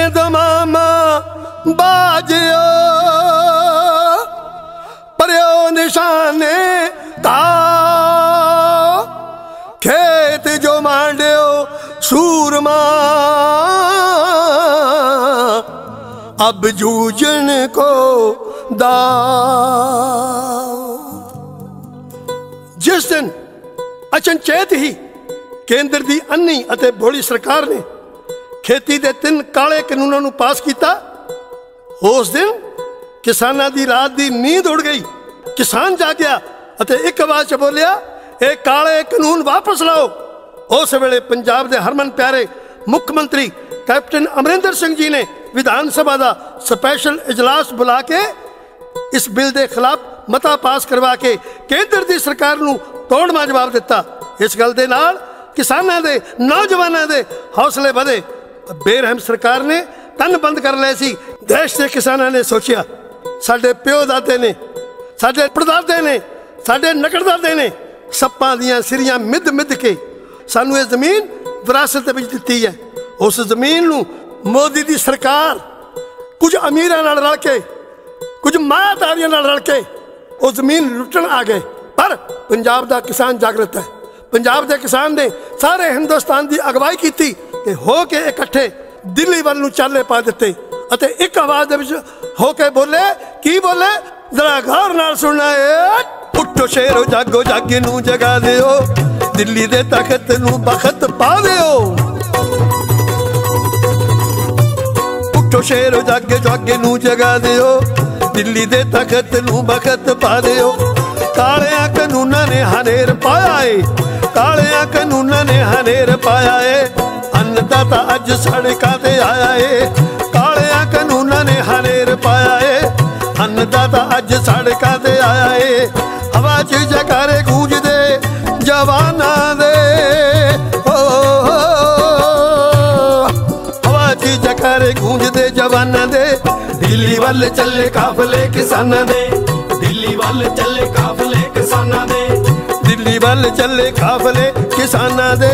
दमामा बाजियो पर्यो निशाने ता खेत जो मांडियो सूरमा अब जूझन को दाव। जिस दिन अचनचेत ही केंद्र की अन्नी अते भोली सरकार ने खेती के 3 काले कानूनों को पास किया, उस दिन किसानों की रात की नींद उड़ गई। किसान जागया अते एक आवाज बोलिया, ये काले कानून वापस लाओ। उस वेले पंजाब के हरमन प्यारे मुख्यमंत्री कैप्टन अमरिंदर सिंह जी ने विधान सभा का स्पैशल इजलास बुला के इस बिल के खिलाफ मता पास करवा के केंद्र की सरकार को तोड़मा जवाब दिता। इस गल दे नाल किसानों के नौजवानों के हौसले बढ़े। बेरहम सरकार ने तन बंद कर लिया सी। देश के किसानों ने सोचा, साडे प्यो दादे ने, साडे परदादे ने, साडे नकड़दादे ने सप्पां दियां सिरियां मिद मिद के सानू ये जमीन विरासत विच दित्ती है। उस जमीन नू मोदी दी सरकार कुछ अमीरां नाल रल के, कुछ मायाधारियां नाल रल के वो जमीन लुटन आ गए। पर पंजाब दा किसान जागृत है। पंजाब के किसान ने सारे हिंदुस्तान की अगवाई की कि हो के इकट्ठे दिल्ली वाल नू चाले पा दिते अते एक आवाज होके बोले, की बोले जरा गौर नाल सुनना है। उठो शेरो जागो जागे नू जगा दिओ, दिल्ली दे तखत नू बखत पा दिओ। उठो शेरो जागे जागे नू जगा दिओ, दिल्ली दे तखत नू बखत पा दिओ। कालिया कानूना ने हनेर पाया है, कालिया कानूना ने हनेर पाया है। अन्नदाता अज सड़कां ते आया है, कालिया कानूना ने हनेर पाया है। अन्नदाता अज सड़कां ते आया है। हवा च जकारे गूंजदे जवाना दे, हवा च जकारे गूंजदे जवाना दे। दिल्ली वल चले काफले किसानां दे, दिल्ली वल चले काफले किसानां दे, दिल्ली वल चले काफले किसानां दे।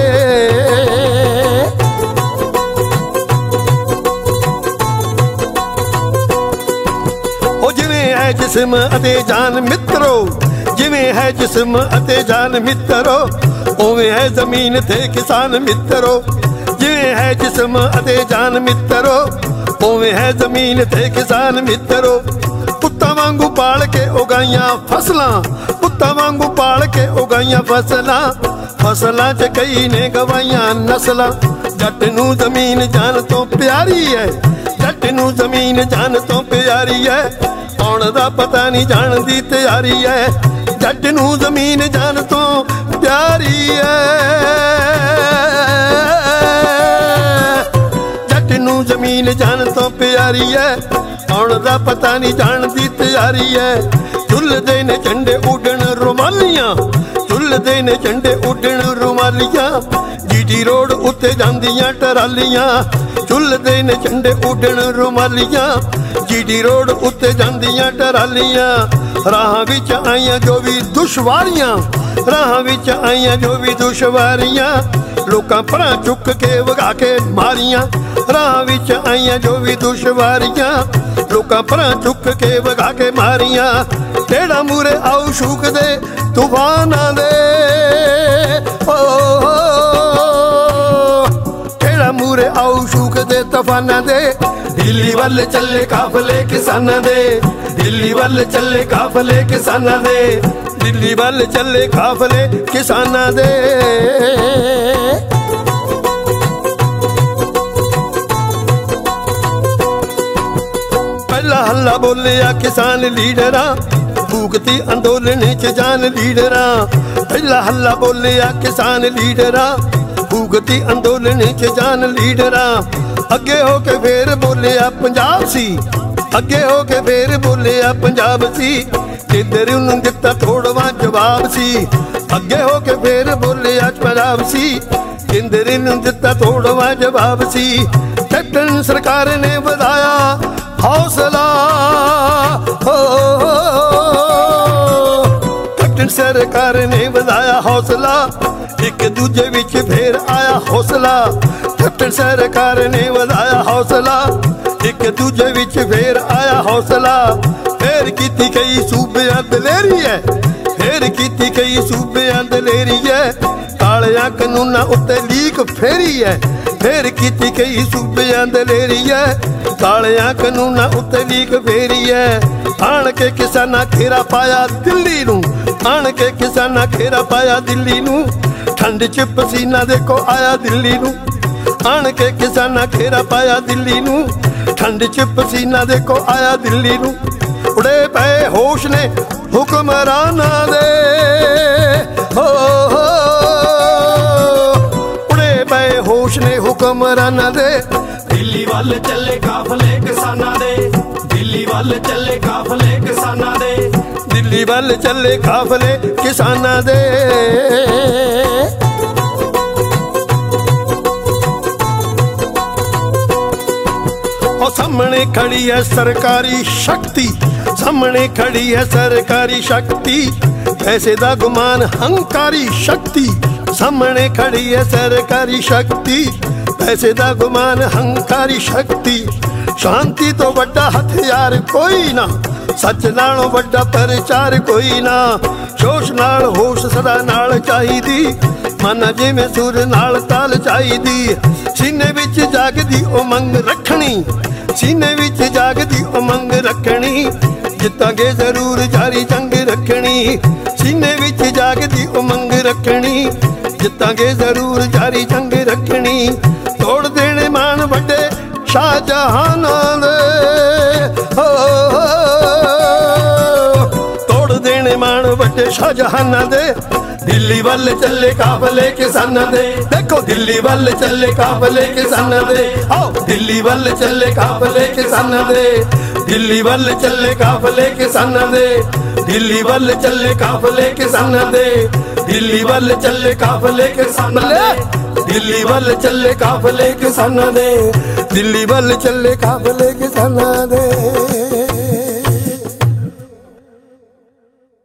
ओ जिवें है जिस्म अते जान मित्रो, जिवें है जिस्म अते जान मित्रो, उवें है जमीन ते किसान मित्रो। जिवें है जिस्म अते जान मित्रो, उवें है जमीन ते किसान मित्रो। पुत्तां वांगू पाल के उगाइयां फसलां, पुत्तां वांगू पाल के उगाइयां फसलां, फसलां च कई ने गवाइयां नस्लां। जट नू जमीन जान तो प्यारी है, जट नू जमीन जान तो प्यारी है। आउण दा पता नहीं जान दी तैयारी है, जट नू जमीन जान तो प्यारी है। जट नू जमीन जान तो प्यारी है, आउण दा पता नहीं जान दी तैयारी है। झुलदे ने झंडे उडण रुमालियां, झुलदे ने झंडे उडण रुमालियां। जीटी रोड उत्ते जांदियां टरालियां, झुलदे ने झंडे उडण रुमालियां। जीटी रोड उत्ते जांदियां टरालियां। राह विच आईयां जो भी दुश्वारियां, राह विच आईयां जो भी दुश्वारियां। लोकां परां चुक के वगा के मारियां, राह विच आईयां जो भी दुश्वारियां। लोकां परां चुक के वगा के मारियां। टेढ़ा मूरे आऊ शूक दे तूफानां दे, टेढ़ा मूरे आऊ शूक दे तूफानां दे। दिल्ली वल चले काफले किसानां दे, दिल्ली वल चले काफले किसानां दे, दिल्ली वल चले काफले किसानां दे। पहला हल्ला बोलिया किसान लीडरा, भूखती अंदोलन च जान लीडरा। पहला हल्ला बोलिया किसान लीडरा, भूखती अंदोलन च जान लीडरा। अगे होके फिर बोलिया पंजाब सी, अगे होके फिर बोलिया पंजाब सी। केंद्र नूं दिता थोड़वा जवाब सी, अगे होके फिर बोलिया पंजाब सी। केंद्र नूं दिता थोड़वा जवाब सी। कैप्टन सरकार ने बढ़ाया हौसला, ਕੈਪਟਨ ਸਰਕਾਰ ਨੇ ਵਧਾਇਆ ਹੌਸਲਾ, ਇੱਕ ਦੂਜੇ ਵਿੱਚ ਫੇਰ ਆਇਆ ਹੌਸਲਾ। ਕੈਪਟਨ ਸਰਕਾਰ ਨੇ ਵਧਾਇਆ ਹੌਸਲਾ, ਇੱਕ ਦੂਜੇ ਵਿੱਚ ਫੇਰ ਆਇਆ ਹੌਸਲਾ। ਫੇਰ ਕੀਤੀ ਕਈ ਸੂਬਿਆਂ ਦਲੇਰੀ ਐ, ਫੇਰ ਕੀਤੀ ਕਈ ਸੂਬਿਆਂ ਦਲੇਰੀ ਐ। ਕਾਲਿਆਂ ਕਾਨੂੰਨਾਂ ਉੱਤੇ ਲੀਕ ਫੇਰੀ ਐ, ਫੇਰ ਕੀਤੀ ਕਈ ਸੂਬਿਆਂ ਦਲੇਰੀ ਐ। ਕਾਲਿਆਂ ਕਾਨੂੰਨਾਂ ਉੱਤੇ ਲੀਕ ਫੇਰੀ ਐ। ਆਣ ਕੇ ਕਿਸਾਨਾਂ ਘੇਰਾ ਪਾਇਆ ਦਿੱਲੀ ਨੂੰ, ਆਣ ਕੇ ਕਿਸਾਨਾਂ ਘੇਰਾ ਪਾਇਆ ਦਿੱਲੀ ਨੂੰ। ਠੰਡ ਚ ਪਸੀਨਾ ਦੇਖੋ ਆਇਆ ਦਿੱਲੀ ਨੂੰ, ਆਣ ਕੇ ਕਿਸਾਨਾਂ ਘੇਰਾ ਪਾਇਆ ਦਿੱਲੀ ਨੂੰ। ਠੰਡ ਚ ਪਸੀਨਾ ਦੇਖੋ ਆਇਆ ਦਿੱਲੀ ਨੂੰ। ਉੜੇ ਪਏ ਹੋਸ਼ ਨੇ ਹੁਕਮਰਾਨਾਂ ਦੇ, ਹੋ ਉੜੇ ਪਏ ਹੋਸ਼ ਨੇ ਹੁਕਮਰਾਨਾਂ ਦੇ। ਦਿੱਲੀ ਵੱਲ ਚੱਲੇ ਕਾਫਲੇ ਕਿਸਾਨਾਂ ਦੇ, ਦਿੱਲੀ ਵੱਲ ਚੱਲੇ ਕਾਫਲੇ ਕਿਸਾਨਾਂ ਦੇ, ਦਿੱਲੀ ਵੱਲ ਚੱਲੇ ਕਾਫਲੇ ਕਿਸਾਨਾਂ ਦੇ। ਉਹ ਸਾਹਮਣੇ ਖੜੀ ਹੈ ਸਰਕਾਰੀ ਸ਼ਕਤੀ, ਸਾਹਮਣੇ ਖੜੀ ਹੈ ਸਰਕਾਰੀ ਸ਼ਕਤੀ। ਪੈਸੇ ਦਾ ਗੁਮਾਨ ਹੰਕਾਰੀ ਸ਼ਕਤੀ, ਸਾਹਮਣੇ ਖੜੀ ਹੈ ਸਰਕਾਰੀ ਸ਼ਕਤੀ। ਪੈਸੇ ਦਾ ਗੁਮਾਨ ਹੰਕਾਰੀ ਸ਼ਕਤੀ। ਸ਼ਾਂਤੀ ਤੋਂ ਵੱਡਾ ਹਥਿਆਰ ਕੋਈ ਨਾ, ਸੱਚ ਨਾਲੋਂ ਵੱਡਾ ਪ੍ਰਚਾਰ ਕੋਈ ਨਾ। ਜੋਸ਼ ਨਾਲ ਹੋਸ਼ ਸਦਾ ਨਾਲ ਚਾਹੀਦੀ, ਮਨ ਜਿਵੇਂ ਸੁਰ ਨਾਲ ਤਾਲ ਚਾਹੀਦੀ। ਸੀਨੇ ਵਿੱਚ ਜਾਗਦੀ ਉਮੰਗ ਰੱਖਣੀ, ਸੀਨੇ ਵਿੱਚ ਜਾਗਦੀ ਉਮੰਗ ਰੱਖਣੀ। ਜਿੱਤਾਂਗੇ ਜ਼ਰੂਰ ਜਾਰੀ ਜੰਗ ਰੱਖਣੀ, ਸੀਨੇ ਵਿੱਚ ਜਾਗਦੀ ਉਮੰਗ ਰੱਖਣੀ। ਜਿੱਤਾਂਗੇ ਜ਼ਰੂਰ ਜਾਰੀ ਜੰਗ ਰੱਖਣੀ। ਤੋੜ ਦੇਣੇ ਮਾਣ ਵੱਡੇ ਸ਼ਾਹਜਹਾਨਾਂ ਦੇ, ਤੋੜ ਦੇਣੇ ਮਾਣ ਵੱਡੇ ਸ਼ਾਹਜਹਾਨਾਂ ਦੇ। ਦਿੱਲੀ ਵੱਲ ਚੱਲੇ ਕਾਫਲੇ ਕਿਸਾਨਾਂ ਦੇ, ਦੇਖੋ ਦਿੱਲੀ ਵੱਲ ਚੱਲੇ ਕਾਫਲੇ ਕਿਸਾਨਾਂ ਦੇ। ਆਓ ਦਿੱਲੀ ਵੱਲ ਚੱਲੇ ਕਾਫਲੇ ਕਿਸਾਨਾਂ ਦੇ, ਦਿੱਲੀ ਵੱਲ ਚੱਲੇ ਕਾਫਲੇ ਕਿਸਾਨਾਂ ਦੇ। ਦਿੱਲੀ ਵੱਲ ਚੱਲੇ ਕਾਫਲੇ ਕਿਸਾਨਾਂ ਦੇ, ਦਿੱਲੀ ਵੱਲ ਚੱਲੇ ਕਾਫਲੇ ਕਿਸਾਨਾਂ ਦੇ। ਦਿੱਲੀ ਵੱਲ ਚੱਲੇ ਕਾਫਲੇ ਕਿਸਾਨਾਂ ਦੇ, ਦਿੱਲੀ ਵੱਲ ਚੱਲੇ ਕਾਫਲੇ ਕਿਸਾਨਾਂ ਦੇ।